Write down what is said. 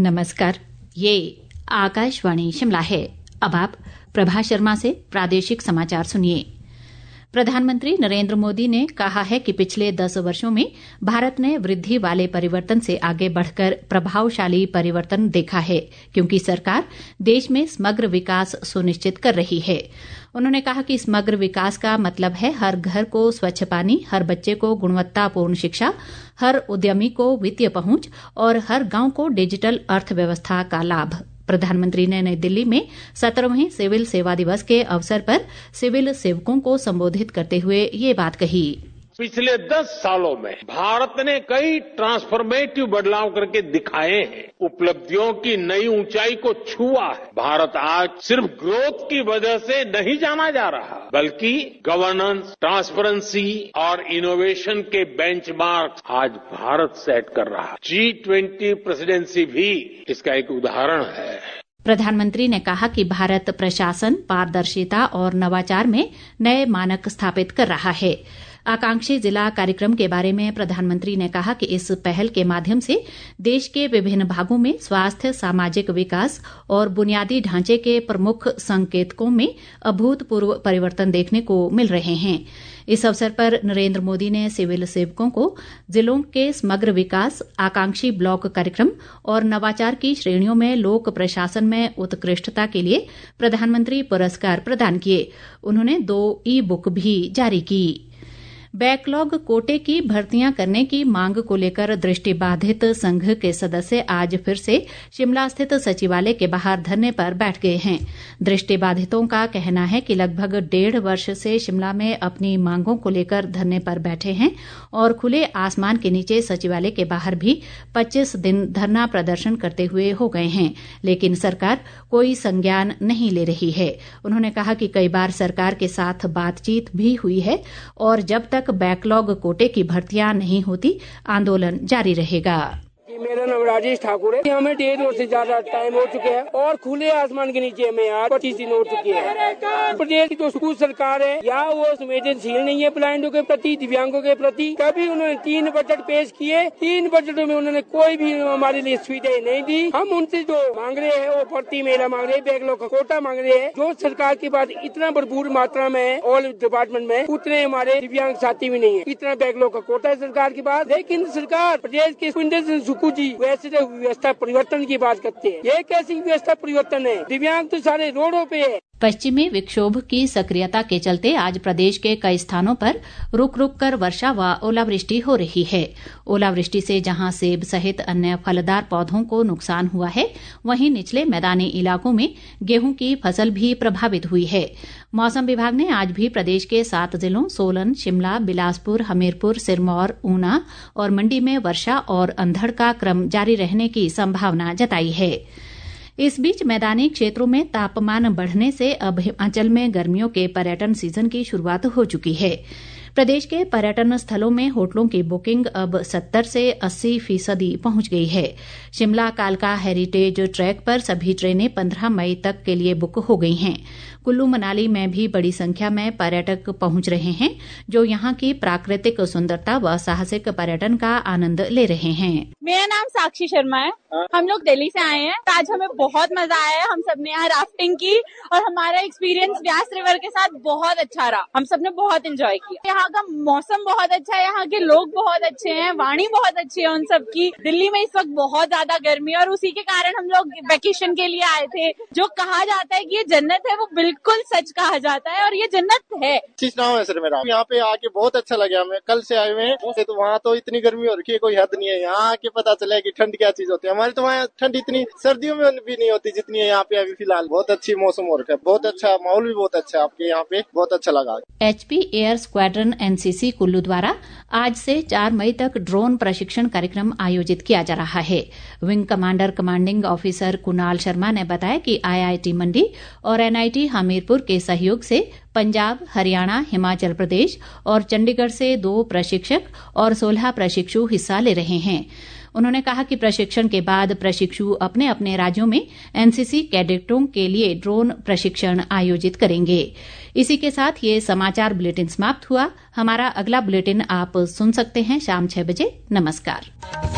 नमस्कार, ये आकाशवाणी शिमला है। अब आप प्रभा शर्मा से प्रादेशिक समाचार सुनिए। प्रधानमंत्री नरेंद्र मोदी ने कहा है कि पिछले 10 वर्षों में भारत ने वृद्धि वाले परिवर्तन से आगे बढ़कर प्रभावशाली परिवर्तन देखा है, क्योंकि सरकार देश में समग्र विकास सुनिश्चित कर रही है। उन्होंने कहा कि समग्र विकास का मतलब है हर घर को स्वच्छ पानी, हर बच्चे को गुणवत्तापूर्ण शिक्षा, हर उद्यमी को वित्तीय पहुंच और हर गांव को डिजिटल अर्थव्यवस्था का लाभ। प्रधानमंत्री ने नई दिल्ली में 17वें सिविल सेवा दिवस के अवसर पर सिविल सेवकों को संबोधित करते हुए ये बात कही। पिछले 10 सालों में भारत ने कई ट्रांसफॉर्मेटिव बदलाव करके दिखाए हैं, उपलब्धियों की नई ऊंचाई को छुआ है। भारत आज सिर्फ ग्रोथ की वजह से नहीं जाना जा रहा, बल्कि गवर्नेंस, ट्रांसपेरेंसी और इनोवेशन के बेंचमार्क आज भारत सेट कर रहा है। G20 प्रेसिडेंसी भी इसका एक उदाहरण है। प्रधानमंत्री ने कहा कि भारत प्रशासन, पारदर्शिता और नवाचार में नए मानक स्थापित कर रहा है। आकांक्षी जिला कार्यक्रम के बारे में प्रधानमंत्री ने कहा कि इस पहल के माध्यम से देश के विभिन्न भागों में स्वास्थ्य, सामाजिक विकास और बुनियादी ढांचे के प्रमुख संकेतकों में अभूतपूर्व परिवर्तन देखने को मिल रहे हैं। इस अवसर पर नरेंद्र मोदी ने सिविल सेवकों को जिलों के समग्र विकास, आकांक्षी ब्लॉक कार्यक्रम और नवाचार की श्रेणियों में लोक प्रशासन में उत्कृष्टता के लिए प्रधानमंत्री पुरस्कार प्रदान किए। उन्होंने 2 ई-बुक भी जारी की। बैकलॉग कोटे की भर्तियां करने की मांग को लेकर दृष्टिबाधित संघ के सदस्य आज फिर से शिमला स्थित सचिवालय के बाहर धरने पर बैठ गए हैं। दृष्टिबाधितों का कहना है कि लगभग 1.5 वर्ष से शिमला में अपनी मांगों को लेकर धरने पर बैठे हैं और खुले आसमान के नीचे सचिवालय के बाहर भी 25 दिन धरना प्रदर्शन करते हुए हो गए हैं, लेकिन सरकार कोई संज्ञान नहीं ले रही है। उन्होंने कहा कि कई बार सरकार के साथ बातचीत भी हुई है और जब तक बैकलॉग कोटे की भर्तियां नहीं होती, आंदोलन जारी रहेगा। मेरा नाम राजेश ठाकुर है। हमें 1.5 वर्ष से ज्यादा टाइम हो चुके हैं और खुले आसमान के नीचे हमें आज 25 दिन हो चुके हैं। प्रदेश की तो स्कूल सरकार है या वो संवेदनशील नहीं है ब्लाइंडों के प्रति, दिव्यांगों के प्रति। कभी उन्होंने 3 बजट पेश किए, 3 बजटों में उन्होंने कोई भी हमारे लिए सुविधाएं नहीं दी। हम उनसे जो मांग रहे हैं वो भर्ती मेला मांग रहे हैं, बैकलॉग का कोटा मांग रहे हैं, जो सरकार के पास इतना भरपूर मात्रा में है ऑल डिपार्टमेंट में, उतने हमारे दिव्यांग साथी भी नहीं है। इतना बैकलॉग का कोटा है सरकार के पास, लेकिन सरकार प्रदेश के जी वैसे व्यवस्था परिवर्तन की बात करते हैं। ये कैसी व्यवस्था परिवर्तन है? दिव्यांग तो सारे रोडों पे है। पश्चिमी विक्षोभ की सक्रियता के चलते आज प्रदेश के कई स्थानों पर रुक रुक कर वर्षा व ओलावृष्टि हो रही है। ओलावृष्टि से जहां सेब सहित अन्य फलदार पौधों को नुकसान हुआ है, वहीं निचले मैदानी इलाकों में गेहूं की फसल भी प्रभावित हुई है। मौसम विभाग ने आज भी प्रदेश के 7 जिलों सोलन, शिमला, बिलासपुर, हमीरपुर, सिरमौर, ऊना और मंडी में वर्षा और अंधड़ का क्रम जारी रहने की संभावना जताई है। इस बीच मैदानी क्षेत्रों में तापमान बढ़ने से अब हिमाचल में गर्मियों के पर्यटन सीजन की शुरुआत हो चुकी है। प्रदेश के पर्यटन स्थलों में होटलों की बुकिंग अब 70 से 80% पहुंच गई है। शिमला कालका हेरिटेज ट्रैक पर सभी ट्रेनें 15 मई तक के लिए बुक हो गई हैं। कुल्लू मनाली में भी बड़ी संख्या में पर्यटक पहुंच रहे हैं, जो यहाँ की प्राकृतिक सुंदरता व साहसिक पर्यटन का आनंद ले रहे हैं। मेरा नाम साक्षी शर्मा है। हम लोग दिल्ली से आए हैं। आज हमें बहुत मजा आया है। हम सबने यहाँ राफ्टिंग की और हमारा एक्सपीरियंस व्यास रिवर के साथ बहुत अच्छा रहा। हम सबने बहुत एंजॉय किया। यहाँ का मौसम बहुत अच्छा है, यहाँ के लोग बहुत अच्छे हैं, वाणी बहुत अच्छी है उन सबकी। दिल्ली में इस वक्त बहुत ज्यादा गर्मी है और उसी के कारण हम लोग वेकेशन के लिए आए थे। जो कहा जाता है कि ये जन्नत है, वो बिल्कुल सच कहा जाता है और ये जन्नत है। नाम है सर मेरा। यहाँ पे आके बहुत अच्छा लगा। हमें कल से आए हुए हैं, तो वहाँ तो इतनी गर्मी हो रखी है, कोई हद नहीं है। यहाँ आके पता चला कि ठंड क्या चीज होती है। हमारे तो वहाँ ठंड इतनी सर्दियों में भी नहीं होती जितनी है यहाँ पे अभी फिलहाल। बहुत अच्छी मौसम हो रखा है, बहुत अच्छा माहौल भी बहुत अच्छा है आपके यहाँ पे, बहुत अच्छा लगा। HP air squadron NCC Kullu द्वारा आज से 4 मई तक ड्रोन प्रशिक्षण कार्यक्रम आयोजित किया जा रहा है। Wing commander commanding officer Kunal Sharma ने बताया कि IIT मंडी और NIT हमीरपुर के सहयोग से पंजाब, हरियाणा, हिमाचल प्रदेश और चंडीगढ़ से 2 प्रशिक्षक और 16 प्रशिक्षु हिस्सा ले रहे हैं। उन्होंने कहा कि प्रशिक्षण के बाद प्रशिक्षु अपने अपने राज्यों में NCC कैडेटों के लिए ड्रोन प्रशिक्षण आयोजित करेंगे। इसी के साथ ये समाचार बुलेटिन समाप्त हुआ। हमारा अगला बुलेटिन आप सुन सकते हैं शाम 6 बजे। नमस्कार।